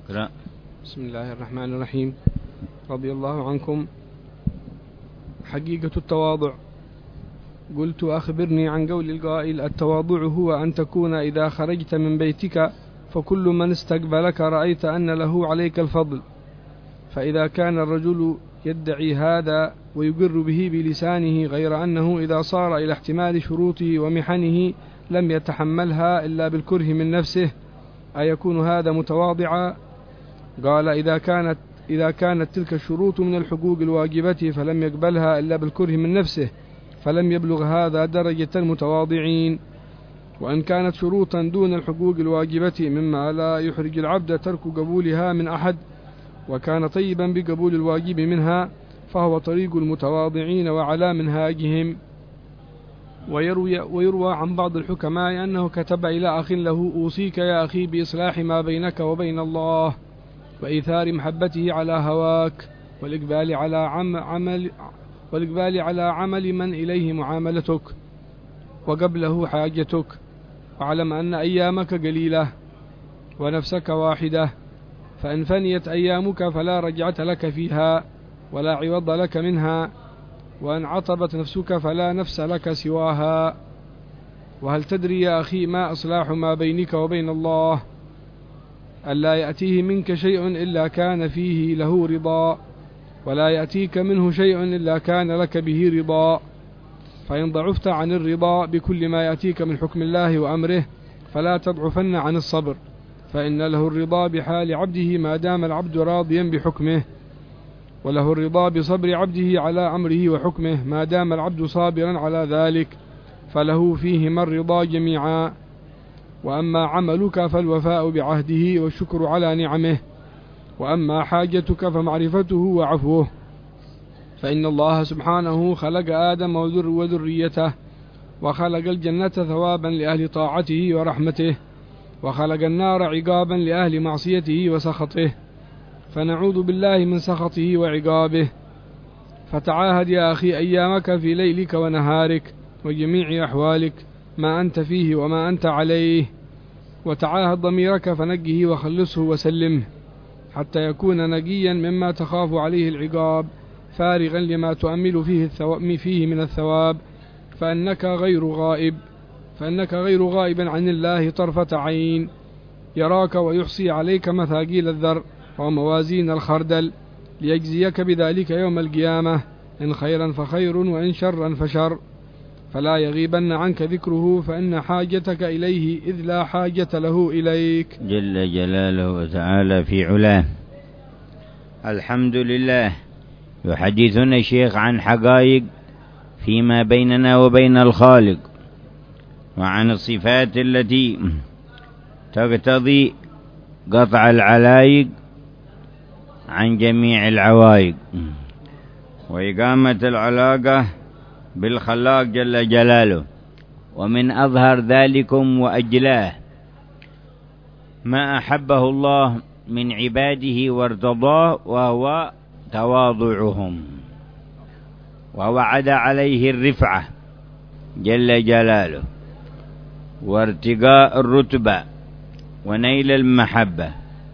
اقرأ. بسم الله الرحمن الرحيم. رضي الله عنكم. حقيقة التواضع. قلت أخبرني عن قول القائل: التواضع هو أن تكون إذا خرجت من بيتك فكل من استقبلك رأيت أن له عليك الفضل. فإذا كان الرجل يدعي هذا ويقر به بلسانه، غير أنه إذا صار إلى احتمال شروطه ومحنه لم يتحملها إلا بالكره من نفسه، أيكون هذا متواضعا؟ قال: إذا كانت تلك الشروط من الحقوق الواجبة فلم يقبلها إلا بالكره من نفسه، فلم يبلغ هذا درجة المتواضعين. وإن كانت شروطا دون الحقوق الواجبة مما لا يحرج العبد ترك قبولها من أحد، وكان طيبا بقبول الواجب منها، فهو طريق المتواضعين وعلى منهاجهم. ويروى عن بعض الحكماء أنه كتب إلى أخ له: أوصيك يا أخي بإصلاح ما بينك وبين الله، وإيثار محبته على هواك، والإقبال على عمل من إليه معاملتك وقبله حاجتك، واعلم أن أيامك قليلة ونفسك واحدة، فإن فنيت أيامك فلا رجعة لك فيها ولا عوض لك منها، وإن عطبت نفسك فلا نفس لك سواها. وهل تدري يا أخي ما أصلاح ما بينك وبين الله؟ ألا يأتيه منك شيء إلا كان فيه له رضا، ولا يأتيك منه شيء إلا كان لك به رضا. فإن ضعفت عن الرضا بكل ما يأتيك من حكم الله وأمره فلا تضعفن عن الصبر، فإن له الرضا بحال عبده ما دام العبد راضيا بحكمه، وله الرضا بصبر عبده على أمره وحكمه ما دام العبد صابرا على ذلك، فله فيهما الرضا جميعا. وأما عملك فالوفاء بعهده والشكر على نعمه، وأما حاجتك فمعرفته وعفوه. فإن الله سبحانه خلق آدم وذريته، وخلق الجنة ثوابا لأهل طاعته ورحمته، وخلق النار عقابا لأهل معصيته وسخطه، فنعوذ بالله من سخطه وعقابه. فتعاهد يا أخي أيامك في ليلك ونهارك وجميع أحوالك ما أنت فيه وما أنت عليه، وتعاهد ضميرك فنقه وخلصه وسلمه حتى يكون نقيا مما تخاف عليه العقاب، فارغا لما تؤمل فيه من الثواب، فأنك غير غائب عن الله طرفة عين، يراك ويحصي عليك مثاقيل الذر وموازين الخردل، ليجزيك بذلك يوم القيامة، إن خيرا فخير وإن شرا فشر، فلا يغيبن عنك ذكره، فإن حاجتك إليه إذ لا حاجة له إليك جل جلاله وتعالى في علاه. الحمد لله. يحدثنا الشيخ عن حقائق فيما بيننا وبين الخالق، وعن الصفات التي تقتضي قطع العلايق عن جميع العوائق، وإقامة العلاقة بالخلاق جل جلاله. ومن أظهر ذلكم وأجلاه ما أحبه الله من عباده وارتضاه، وهو تواضعهم، ووعد عليه الرفعة جل جلاله، وارتقاء الرتبة، ونيل المحبة.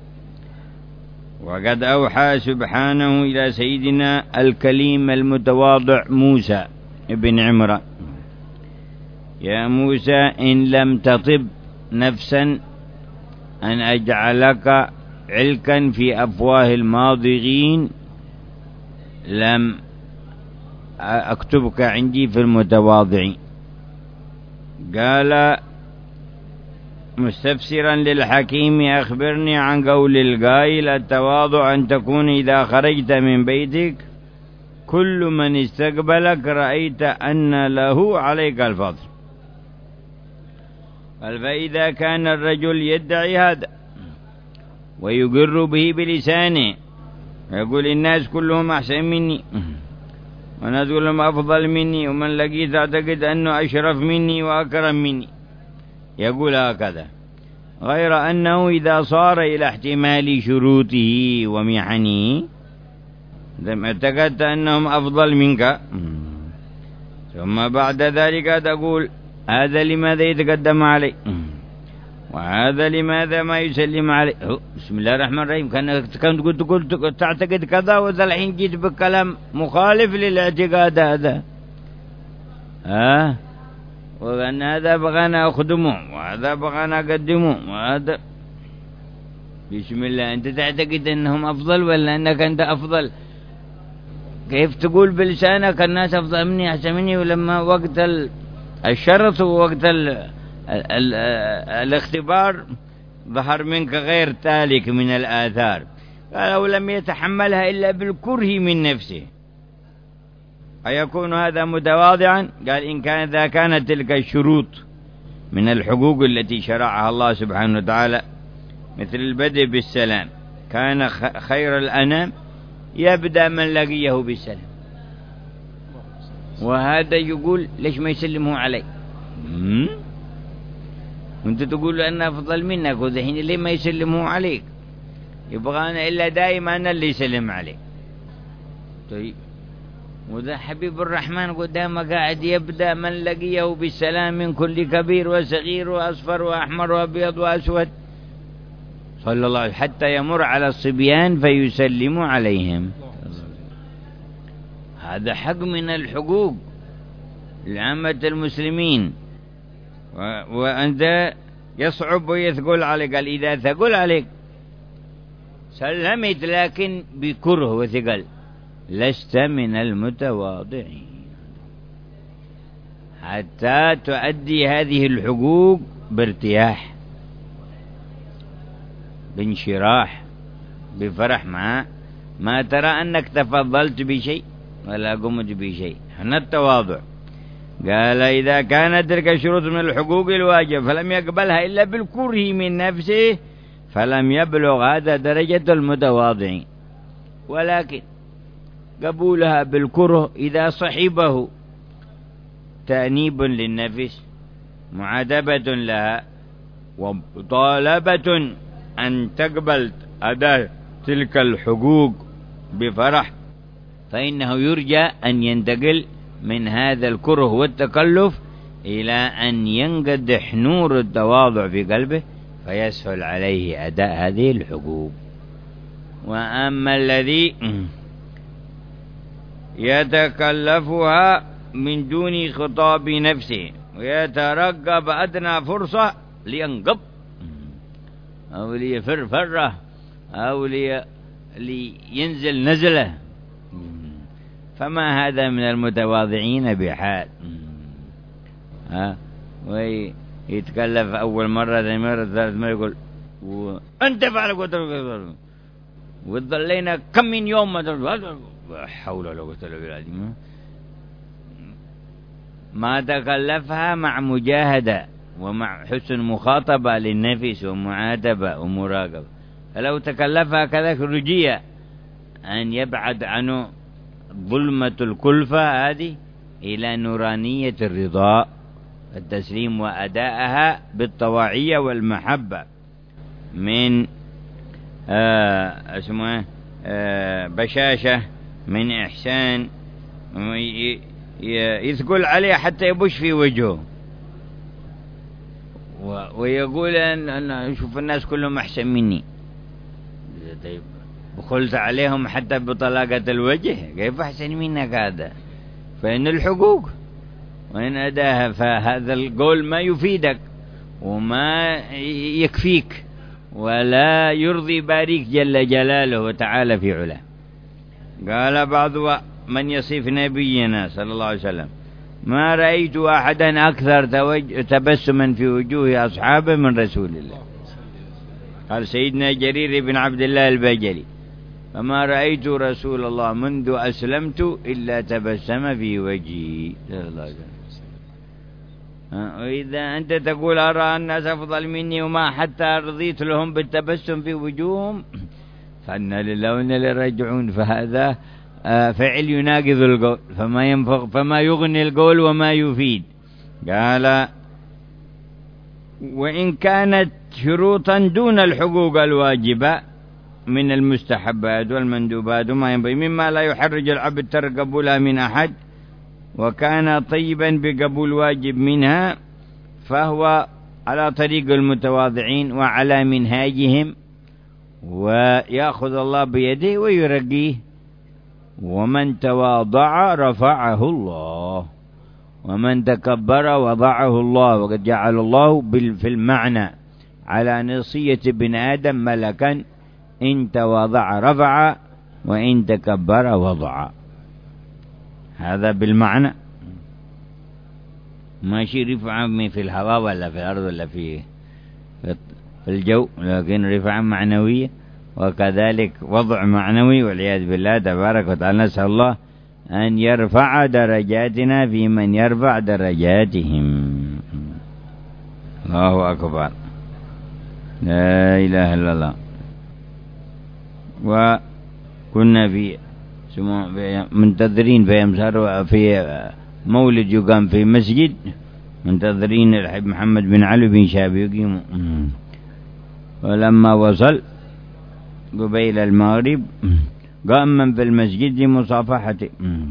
وقد أوحى سبحانه إلى سيدنا الكليم المتواضع موسى ابن عمران: يا موسى إن لم تطب نفسا أن أجعلك علكا في أفواه الماضغين لم أكتبك عندي في المتواضعين. قال مستفسرا للحكيم: أخبرني عن قول القائل: التواضع أن تكون إذا خرجت من بيتك كل من استقبلك رأيت أن له عليك الفضل. فإذا كان الرجل يدعي هذا ويقر به بلسانه، يقول الناس كلهم أحسن مني، والناس كلهم أفضل مني، ومن لقيت أعتقد أنه أشرف مني وأكرم مني، يقول هكذا، غير أنه إذا صار إلى احتمال شروطه ومحنه اعتقدت أنهم أفضل منك، ثم بعد ذلك تقول هذا لماذا يتقدم علي، وهذا لماذا ما يسلم عليه؟ بسم الله الرحمن الرحيم. كنت قلت تعتقد كذا، وذا الحين جيت بكلام مخالف للاعتقاد هذا. وأن هذا بغانا أخدمه وهذا بغانا أقدمه وهذا. بسم الله، أنت تعتقد أنهم أفضل ولا أنك أنت أفضل؟ كيف تقول بلسانك الناس أفضل مني أحسن مني، ولما وقت الشرط ووقت الاختبار ظهر منك غير ذلك من الآثار؟ قال لو لم يتحملها إلا بالكره من نفسه أيكون هذا متواضعا؟ قال إن كان إذا كانت تلك الشروط من الحقوق التي شرعها الله سبحانه وتعالى مثل البدء بالسلام، كان خير الأنام يبدأ من لقيه بالسلام. وهذا يقول ليش ما يسلموا علي؟ وانت تقول أنا أفضل منك، وذحين ليه ما يسلموا عليك؟ يبغانا إلا دائما أنا اللي يسلم عليك. طيب، وذا حبيب الرحمن قدامك قاعد يبدأ من لقيه بالسلام من كل كبير وصغير وأصفر وأحمر وأبيض وأسود صلى الله عليه وسلم، حتى يمر على الصبيان فيسلم عليهم. هذا حق من الحقوق لعامة المسلمين. وأنت يصعب ويثقل عليك. قال إذا ثقل عليك سلمت لكن بكره وثقل لست من المتواضعين، حتى تؤدي هذه الحقوق بارتياح بانشراح بفرح، ما ترى أنك تفضلت بشيء ولا قمت بشيء. هنا التواضع. قال إذا كانت تلك الشروط من الحقوق الواجب فلم يقبلها إلا بالكره من نفسه فلم يبلغ هذا درجة المتواضعين. ولكن قبولها بالكره إذا صحبه تأنيب للنفس، معاتبة لها، وطالبة أن تقبل أداء تلك الحقوق بفرح، فإنه يرجى أن ينتقل من هذا الكره والتكلف إلى أن ينقدح نور التواضع في قلبه فيسهل عليه أداء هذه الحقوق. وأما الذي يتكلفها من دون خطاب نفسه ويترقب أدنى فرصة لينقب أو ليفر فرة أو لينزل نزله، فما هذا من المتواضعين بحال. ويتكلف أول مرة ثاني مرة ثالث مرة يقول أنت فعل قدر، وظلينا كم من يوم ما حول ولا قوة إلا بالله. ما تكلفها مع مجاهدة ومع حسن مخاطبة للنفس ومعاتبة ومراقبة. فلو تكلفها كذلك رجي أن يبعد عنه ظلمة الكلفة هذه إلى نورانية الرضا التسليم وأداءها بالطواعية والمحبة من بشاشة، من إحسان، يثقل عليه حتى يبش في وجهه ويقول أن شوف الناس كلهم أحسن مني. طيب بخلت عليهم حتى بطلاقة الوجه، كيف أحسن منك هذا؟ فإن الحقوق وإن أداها فهذا القول ما يفيدك وما يكفيك ولا يرضي باريك جل جلاله وتعالى في علاه. قال بعض من يصف نبينا صلى الله عليه وسلم ما رأيت أحدا أكثر تبسما في وجوه أصحابه من رسول الله. قال سيدنا جرير بن عبد الله البجلي فما رأيت رسول الله منذ أسلمت إلا تبسم في وجهي صلى الله عليه وسلم. وإذا أنت تقول أرى الناس أفضل مني وما حتى رضيت لهم بالتبسم في وجوههم فإنا لله وإنا إليه راجعون، فهذا فعل يناقض القول، فما يغني القول وما يفيد. قال وإن كانت شروطا دون الحقوق الواجبة من المستحبات والمندوبات وما ينبغي مما لا يحرج العبد ترك قبولها من أحد، وكان طيبا بقبول واجب منها، فهو على طريق المتواضعين وعلى منهاجهم، ويأخذ الله بيده ويرقيه. ومن تواضع رفعه الله، ومن تكبر وضعه الله. وقد جعل الله في المعنى على نصية ابن آدم ملكا، إن تواضع رفع وإن تكبر وضع. هذا بالمعنى، ماشي رفعة في الهواء ولا في الأرض ولا في الجو، لكن رفعة معنوية، وكذلك وضع معنوي، والعياذ بالله تبارك وتعالى. نسأل الله أن يرفع درجاتنا في من يرفع درجاتهم. الله أكبر، لا إله إلا الله. وكنا في منتظرين في أمسار في مولد يقام في مسجد، منتظرين الحب محمد بن علي بن شاب يقيم. ولما وصل قبيل المغرب قام من في المسجد لمصافحته،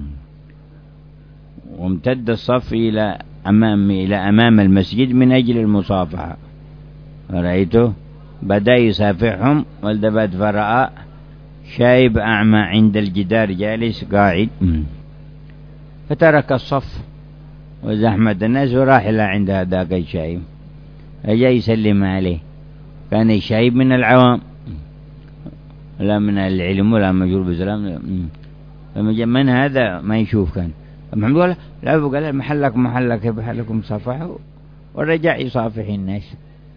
وامتد الصف إلى أمام المسجد من أجل المصافحة. فرأيته بدأ يصافحهم، والتفت فرأى شايب أعمى عند الجدار جالس قاعد، فترك الصف وزحمة الناس وراح إلى عند هذاك الشايب، فجاء يسلم عليه. كان الشايب من العوام، لا من العلم ولا مجهول بالسلام. من هذا ما يشوف. كان محمد قال لا، قال محلك بحلكم صافحه، ورجع يصافح الناس.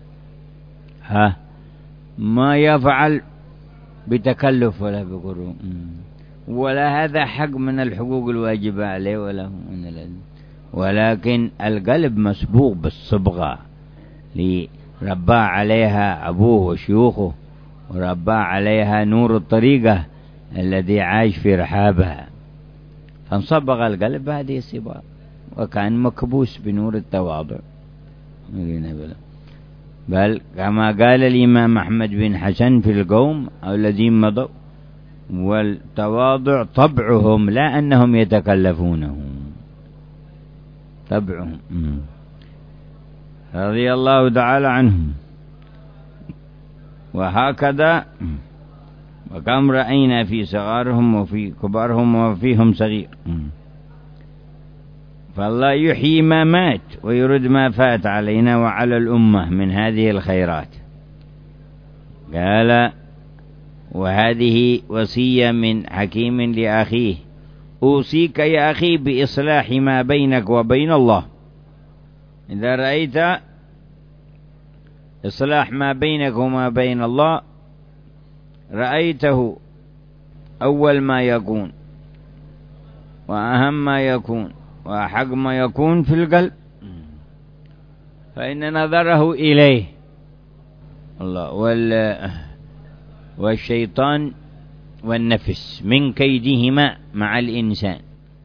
ما يفعل بتكلف ولا بغرور، ولا هذا حق من الحقوق الواجبة عليه ولا هو من الأذن، ولكن القلب مسبوق بالصبغة ربى عليها أبوه وشيوخه، وربى عليها نور الطريقة الذي عاش في رحابها، فانصبغ القلب هذه الصبغة، وكان مكبوس بنور التواضع. بل كما قال الإمام أحمد بن حسن في القوم أو الذين مضوا: والتواضع طبعهم لا أنهم يتكلفونه، طبعهم. رضي الله تعالى عنهم. وهكذا وكم رأينا في صغارهم وفي كبارهم وفيهم صغير. فالله يحيي ما مات ويرد ما فات علينا وعلى الأمة من هذه الخيرات. قال: وهذه وصية من حكيم لأخيه: أوصيك يا أخي بإصلاح ما بينك وبين الله. إذا رأيت إصلاح ما بينك وما بين الله، رأيته أول ما يكون وأهم ما يكون وأحق ما يكون في القلب، فإن نظره إليه الله والشيطان والنفس من كيدهما مع الإنسان.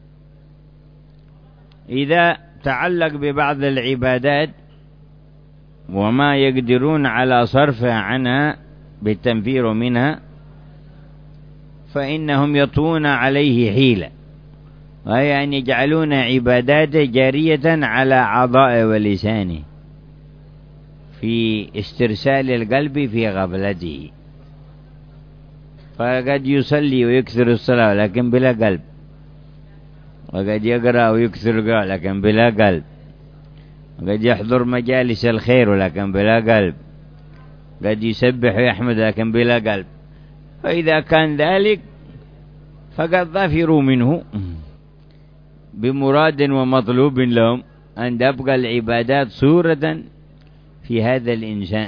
إذا تعلق ببعض العبادات وما يقدرون على صرفها عنها بالتنفير منها، فإنهم يطون عليه حيلة، وهي أن يجعلون عباداته جارية على أعضائه ولسانه في استرسال القلب في غفلته. فقد يصلي ويكثر الصلاة لكن بلا قلب، وقد يقرأ ويكثر القراءة لكن بلا قلب، وقد يحضر مجالس الخير ولكن بلا قلب، قد يسبح ويحمد لكن بلا قلب. فإذا كان ذلك فقد ظفروا منه بمراد ومطلوب لهم أن تبقى العبادات صورة في هذا الإنسان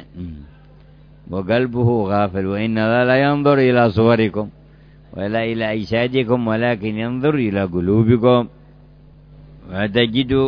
وقلبه غافل. وإن الله لا ينظر إلى صوركم ولا إلى أجسادكم ولكن ينظر إلى قلوبكم. وتجد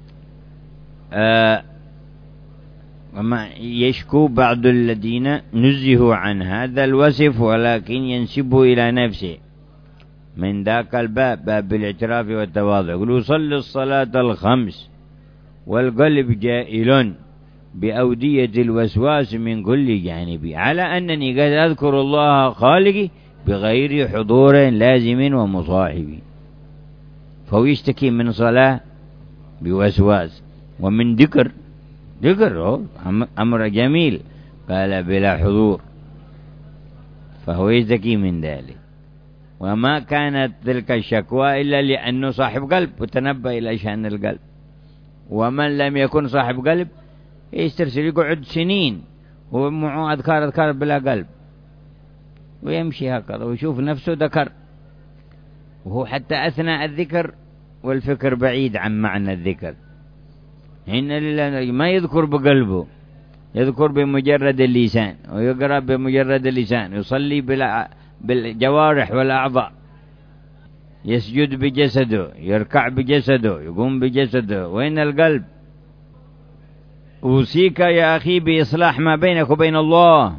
وما يشكو بعض الذين نزهوا عن هذا الوصف ولكن ينسبه إلى نفسه من ذاك الباب، باب الاعتراف والتواضع. يقولوا: صل الصلاة الخمس والقلب جائل بأودية الوسواس من كل جانب، على أنني قد أذكر الله خالقي بغير حضور لازم ومصاحب. فهو يشتكي من صلاة بوسواس، ومن ذكر ذكر أمر جميل، قال بلا حضور، فهو يزكي من ذلك. وما كانت تلك الشكوى إلا لأنه صاحب قلب وتنبه إلى شأن القلب. ومن لم يكن صاحب قلب يسترسل يقعد سنين ومعه أذكار بلا قلب، ويمشي هكذا ويشوف نفسه ذكر، وهو حتى أثناء الذكر والفكر بعيد عن معنى الذكر. إن لله ما يذكر بقلبه، يذكر بمجرد اللسان، ويقرأ بمجرد اللسان، يصلي بالجوارح والأعضاء، يسجد بجسده، يركع بجسده، يقوم بجسده. وين القلب؟ أوصيك يا أخي بإصلاح ما بينك وبين الله،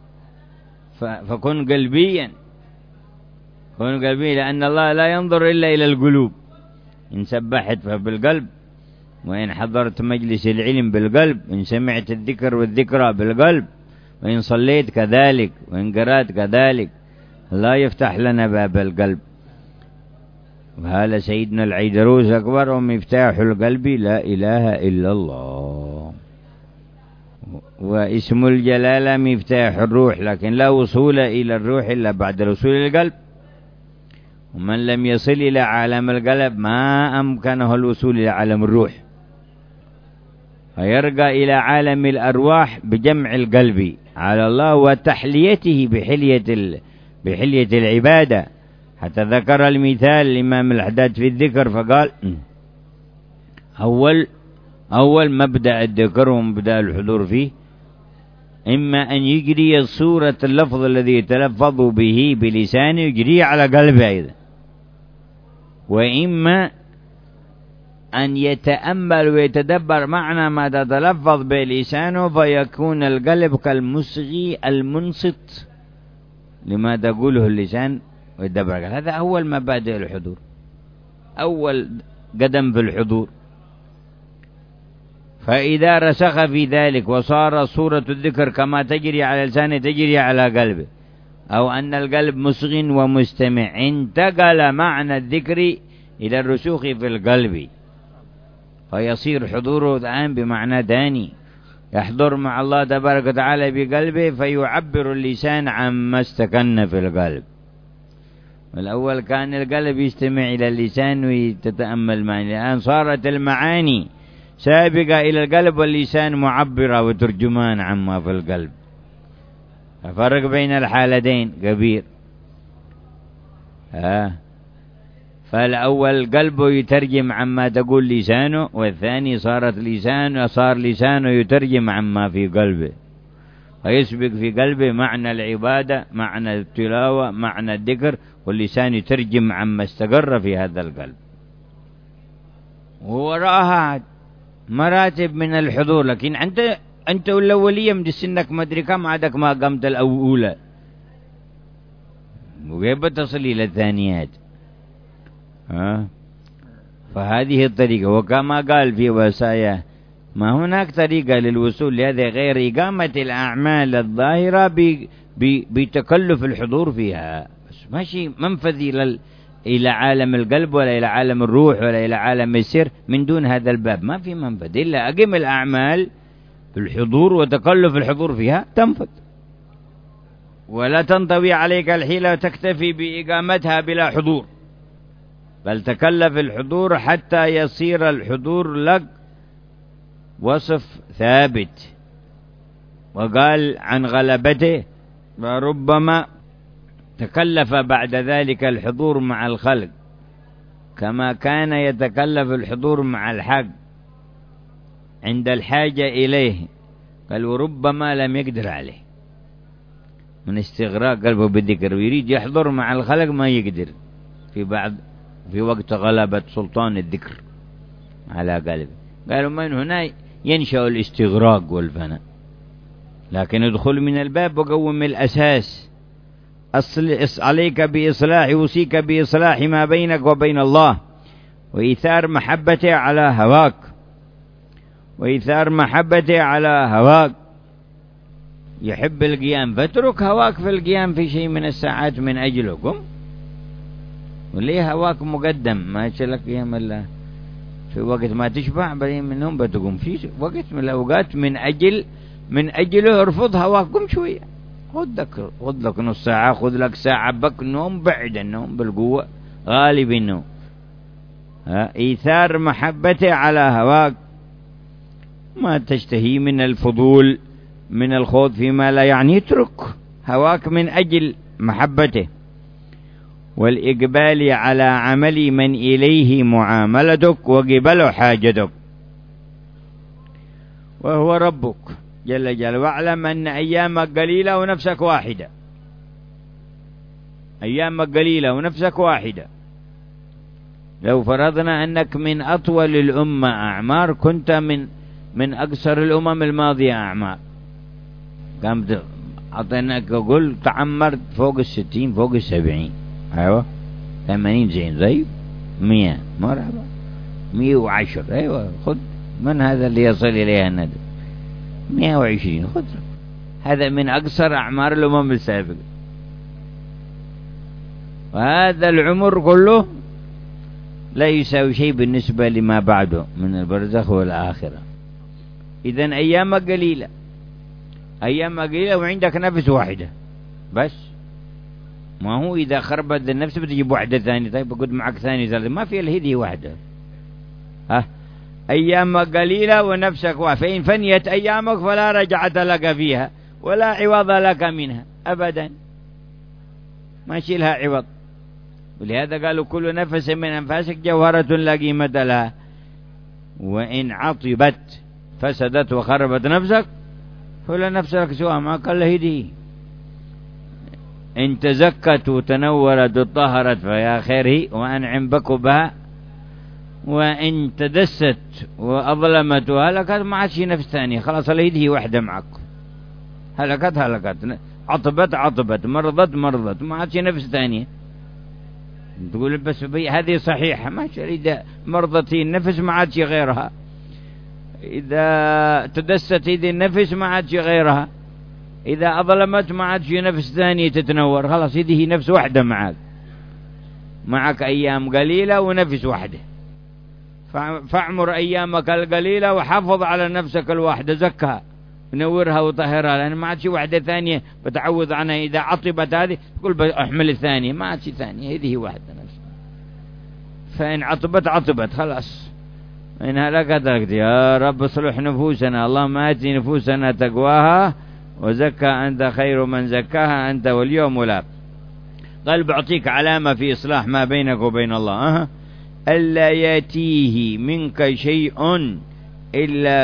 فكن قلبيا، كن قلبيا، لأن الله لا ينظر إلا إلى القلوب. إن سبحت فبالقلب، وإن حضرت مجلس العلم بالقلب، إن سمعت الذكر والذكرى بالقلب، وإن صليت كذلك، وإن قرأت كذلك. لا يفتح لنا باب القلب. وهذا سيدنا العيدروس أكبر ومفتاح القلب لا إله إلا الله، واسم الجلالة مفتاح الروح، لكن لا وصول إلى الروح إلا بعد الوصول إلى القلب. ومن لم يصل إلى عالم القلب ما أمكنه الوصول إلى عالم الروح، فيرقى إلى عالم الأرواح بجمع القلب على الله وتحليته بحلية العبادة. حتى ذكر المثال الإمام الحداد في الذكر فقال: أول مبدأ الذكر ومبدأ الحضور فيه إما أن يجري صورة اللفظ الذي يتلفظ به بلسانه يجريه على قلبه أيضا، وإما أن يتأمل ويتدبر معنى ما تتلفظ بلسانه فيكون القلب كالمصغي المنصت لما تقوله اللسان ويتدبر. هذا أول مبادئ الحضور، أول قدم في الحضور. فإذا رسخ في ذلك وصار صورة الذكر كما تجري على لسانه تجري على قلبه، أو أن القلب مصغ ومستمع، انتقل معنى الذكر إلى الرسوخ في القلب، فيصير حضوره الآن بمعنى ثاني، يحضر مع الله تبارك وتعالى بقلبه، فيعبر اللسان عما استكن في القلب. والأول كان القلب يستمع إلى اللسان ويتتأمل معاني، الآن صارت المعاني سابقة إلى القلب واللسان معبرة وترجمان عما في القلب. الفرق بين الحالتين كبير. فالأول قلبه يترجم عما تقول لسانه، والثاني صار لسانه يترجم عما في قلبه، فيسبق في قلبه معنى العبادة، معنى التلاوة، معنى الذكر، واللسان يترجم عما استقر في هذا القلب. ووراءها مراتب من الحضور، لكن أنت الأولية من سنك ما أدري كم عادك ما قمت الأولى، وكيف بتصل إلى الثانيات؟ فهذه الطريقة. وكما قال في وصايا: ما هناك طريقة للوصول لهذا غير إقامة الأعمال الظاهرة بتكلف الحضور فيها، بس ماشي منفذ إلى عالم القلب ولا إلى عالم الروح ولا إلى عالم السر من دون هذا الباب، ما في منفذ إلا أقم الأعمال بالحضور وتكلف الحضور فيها تنفذ، ولا تنطوي عليك الحيلة وتكتفي بإقامتها بلا حضور، بل تكلف الحضور حتى يصير الحضور لك وصف ثابت. وقال عن غلبته: وربما تكلف بعد ذلك الحضور مع الخلق كما كان يتكلف الحضور مع الحق عند الحاجة إليه. قال: وربما لم يقدر عليه، من استغراق قلبه بالذكر ويريد يحضر مع الخلق ما يقدر في وقت غلبة سلطان الذكر على قلبه. قالوا: من هنا ينشأ الاستغراق والفناء، لكن ادخل من الباب وقوم الأساس. عليك بإصلاح، يوصيك بإصلاح ما بينك وبين الله، وإيثار محبته على هواك، وإيثار محبته على هواك. يحب القيام فاترك هواك في القيام في شيء من الساعات من أجلكم، وليه هواك مقدم ما يشلك قيام الله. في وقت ما تشبع بعدين من النوم بتقوم، في وقت من الأوقات من أجله ارفض هواك، قم شوية، خذ لك نص ساعة، خذ لك ساعة بك نوم، بعد النوم بالقوة، غالب النوم. إيثار محبته على هواك، ما تشتهي من الفضول من الخوض فيما لا يعني، اترك هواك من أجل محبته. والإقبال على عمل من إليه معاملتك وقبل حاجتك وهو ربك جل جلاله. واعلم أن أيامك قليلة ونفسك واحدة، أيامك قليلة ونفسك واحدة. لو فرضنا أنك من أطول الأمة أعمار، كنت من أقصر الأمم الماضية أعمار. قامت أعطيناك أقول تعمرت فوق 60 فوق 70، أيوة 80 زين، زي 100 مرحبا، 110 أيوة خذ. من هذا اللي يصل إليها الندى؟ 120 خذ. هذا من أقصر أعمار الأمم السابقة، وهذا العمر كله لا يساوي شيء بالنسبة لما بعده من البرزخ والآخرة. إذن أيامك قليلة، أيامك قليلة وعندك نفس واحدة بس. ما هو إذا خربت النفس بتجيب واحدة ثانية، طيب بقعد معك ثاني ثالث، ما في الهدي واحدة. أيامك قليلة ونفسك واحدة، فإن فنيت أيامك فلا رجعة لك فيها ولا عوض لك منها أبدا، ما شيلها عوض. ولهذا قالوا كل نفس من أنفاسك جوهرة لا قيمة لها، وإن عطبت فسدت وخربت نفسك فلا نفس لك سواء، ما قال هدي. إن تزكت وتنورت وطهرت فيا خيره وأنعم بك بها، وإن تدست وأظلمت وهلكت ما عاد شي نفس ثانية، خلاص الهدي واحدة معك، هلكت عطبت مرضت ما عاد شي نفس ثانية. تقول بس هذه صحيحة، ما إذا مرضت النفس ما عاد شي غيرها، إذا تدست هذه النفس ما عاد شي غيرها، إذا أظلمت ما عاد شي نفس ثانية تتنور، خلاص هذه نفس واحدة معك أيام قليلة ونفس واحدة. فاعمر أيامك القليلة وحافظ على نفسك الواحدة، زكها نورها وطهرها، لأن ما عاد شي واحدة ثانية بتعوض عنها. إذا عطبت هذه تقول بأحمل الثانية، ما عاد شي ثانية، هذه واحدة نفسها. فإن عطبت خلاص، إن هلكت. يا رب اصلح نفوسنا، اللهم آت نفوسنا تقواها وزكى أنت خير من زكاها أنت واليوم ولا. قال بعطيك علامة في إصلاح ما بينك وبين الله، ألا يأتيه منك شيء إلا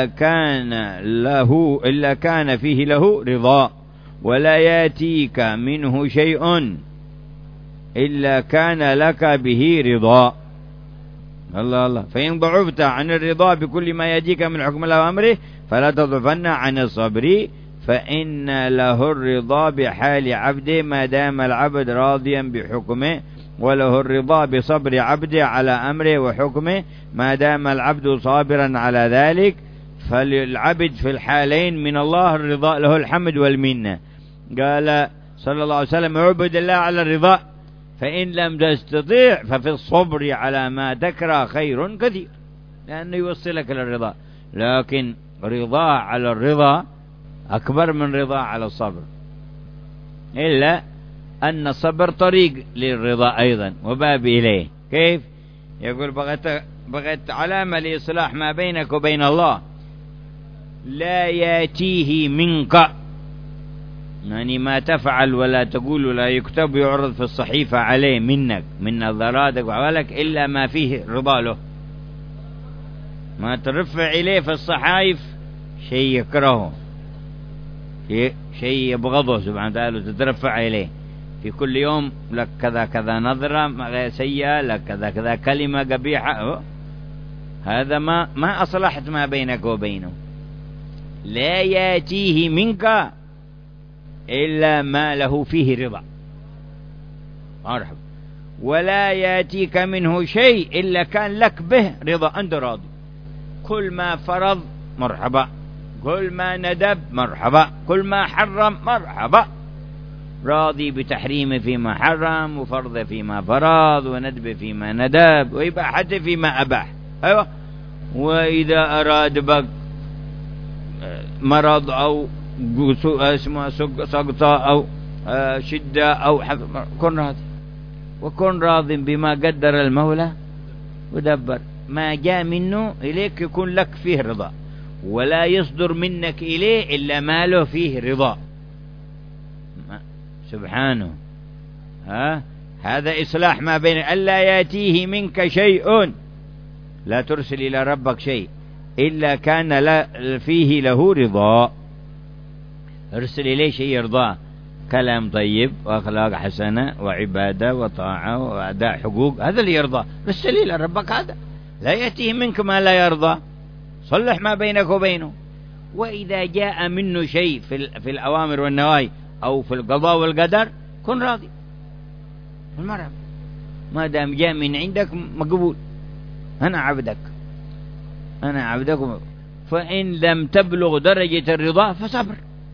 كان فيه له رضا، ولا يأتيك منه شيء إلا كان لك به رضا. الله. فإن ضعفت عن الرضا بكل ما يأتيك من حكم الله وأمره فلا تضعفن عن الصبر، فإن له الرضا بحال عبده ما دام العبد راضيا بحكمه، وله الرضا بصبر عبده على أمره وحكمه ما دام العبد صابرا على ذلك. فللعبد في الحالين من الله الرضا، له الحمد والمنة. قال صلى الله عليه وسلم اعبد الله على الرضا، فإن لم تستطيع ففي الصبر على ما تكره خير كثير، لأنه يوصلك للرضا. لكن رضا على الرضا أكبر من رضا على الصبر، إلا أن الصبر طريق للرضا أيضا وباب إليه. كيف؟ يقول بغيت علامة لإصلاح ما بينك وبين الله، لا يأتيه منك، يعني ما تفعل ولا تقول ولا يكتب يعرض في الصحيفة عليه منك من نظراتك وعملك إلا ما فيه رضا له. ما ترفع إليه في الصحائف شيء يكرهه، شيء يبغضه سبحانه وتعالى، تترفع إليه في كل يوم لك كذا كذا نظرة سيئة، لك كذا كذا كلمة قبيحة، هذا ما أصلحت ما بينك وبينه. لا يأتيه منك إلا ما له فيه رضا، مرحبا. ولا يأتيك منه شيء إلا كان لك به رضا، أنت راضي. كل ما فرض مرحبا، كل ما ندب مرحبا، كل ما حرم مرحبا، راضي بتحريم فيما حرم وفرض فيما فرض وندب فيما ندب وإباحة فيما أباح. أيوة وإذا أراد بك مرض أو اسمه سقطة أو شدة أو كن راضي، وكن راض بما قدر المولى ودبر. ما جاء منه إليك يكون لك فيه رضا، ولا يصدر منك إليه إلا ما له فيه رضا سبحانه. هذا إصلاح ما بين ألا يأتيه منك شيء، لا ترسل إلى ربك شيء إلا كان فيه له رضا. ارسل إليه شيء يرضاه، كلام طيب وأخلاق حسنة وعبادة وطاعة وأداء حقوق، هذا اللي يرضى. ارسل إلى ربك هذا، لا يأتيه منك ما لا يرضى. صلح ما بينك وبينه. وإذا جاء منه شيء في الأوامر والنواهي أو في القضاء والقدر كن راضي المرأة، ما دام جاء من عندك مقبول. أنا عبدك، أنا عبدك. فإن لم تبلغ درجة الرضا فصبر.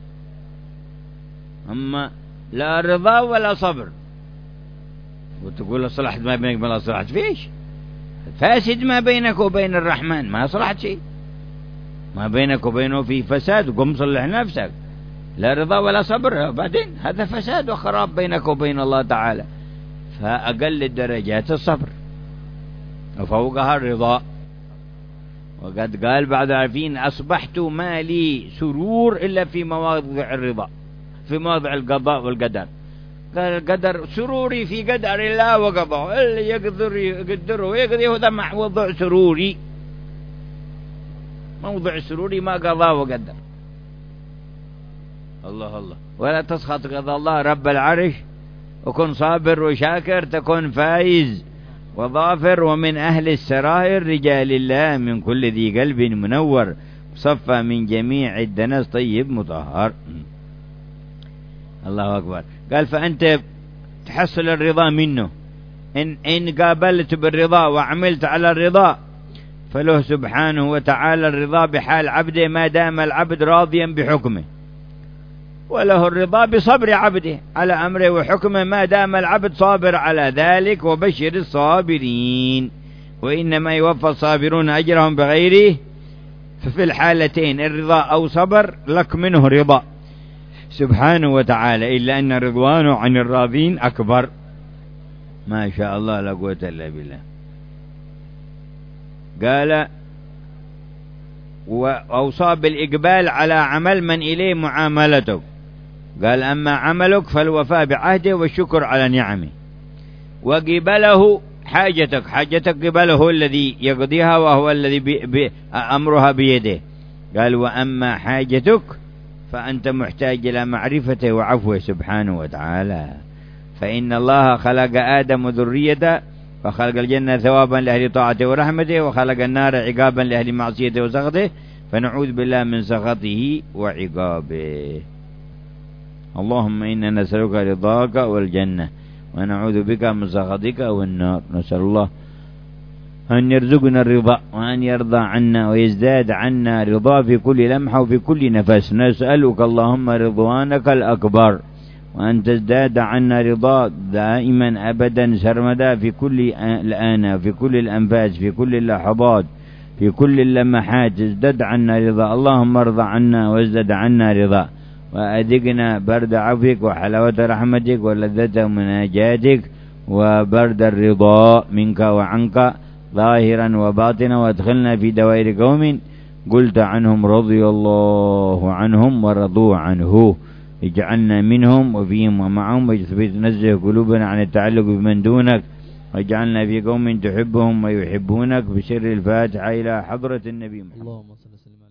أما لا رضا ولا صبر وتقول صلحت ما بينك ما صلحت فيش، فاسد ما بينك وبين الرحمن، ما صلحت شيء. ما بينك وبينه في فساد، قم صلح نفسك. لا رضا ولا صبر، بعدين هذا فساد وخراب بينك وبين الله تعالى. فأقل الدرجات الصبر وفوقها الرضا. وقد قال بعض العارفين: أصبحت ما لي سرور إلا في مواضع الرضا، في مواضع القضاء والقدر. قال القدر سروري في قدر الله وقضاء، اللي يقدره ويقضي هذا موضوع سروري. موضوع سروري ما قضاء وقدر. الله الله. ولا تسخط قضاء الله رب العرش، وكن صابر وشاكر تكون فايز وظافر. ومن أهل السرائر رجال الله من كل ذي قلب منور، صفى من جميع الدنس طيب مطهر. الله أكبر. قال: فأنت تحصل الرضا منه إن قابلت بالرضا وعملت على الرضا، فله سبحانه وتعالى الرضا بحال عبده ما دام العبد راضيا بحكمه، وله الرضا بصبر عبده على أمره وحكمه ما دام العبد صابر على ذلك. وبشر الصابرين، وإنما يوفى الصابرون أجرهم بغيره. ففي الحالتين الرضا أو صبر لك منه رضا سبحانه وتعالى، إلا أن رضوانه عن الراضين أكبر. ما شاء الله لا قوة إلا بالله. قال: وأوصى بالإقبال على عمل من إليه معاملتك. قال: أما عملك فالوفاء بعهده والشكر على نعمه، وقبله حاجتك قبله هو الذي يقضيها وهو الذي أمرها بيده. قال: وأما حاجتك فأنت محتاج إلى معرفته وعفوه سبحانه وتعالى. فإن الله خلق آدم وذريته، وخلق الجنة ثوابا لأهل طاعته ورحمته، وخلق النار عقابا لأهل معصيته وسخطه، فنعوذ بالله من سخطه وعقابه. اللهم إنا نسألك رضاك والجنة، ونعوذ بك من سخطك والنار. نسأل الله أن يرزقنا الرضا، وأن يرضى عنا ويزداد عنا رضا في كل لمحة وفي كل نفس. نسألك اللهم رضوانك الأكبر، وأن تزداد عنا رضا دائما أبدا سرمدا في كل الآن، في كل الأنفاس، في كل اللحظات، في كل اللمحات. ازدد عنا رضا. اللهم ارضى عنا وازدد عنا رضا، وأذقنا برد عفوك وحلاوة رحمتك ولذة مناجاتك وبرد الرضا منك وعنك ظاهرا وباطنا. وادخلنا في دوائر قوم قلت عنهم رضي الله عنهم ورضوا عنه. اجعلنا منهم وفيهم ومعهم، نزه قلوبنا عن التعلق بمن دونك، واجعلنا في قوم تحبهم ويحبونك. بسر الفاتحة إلى حضرة النبي محمد.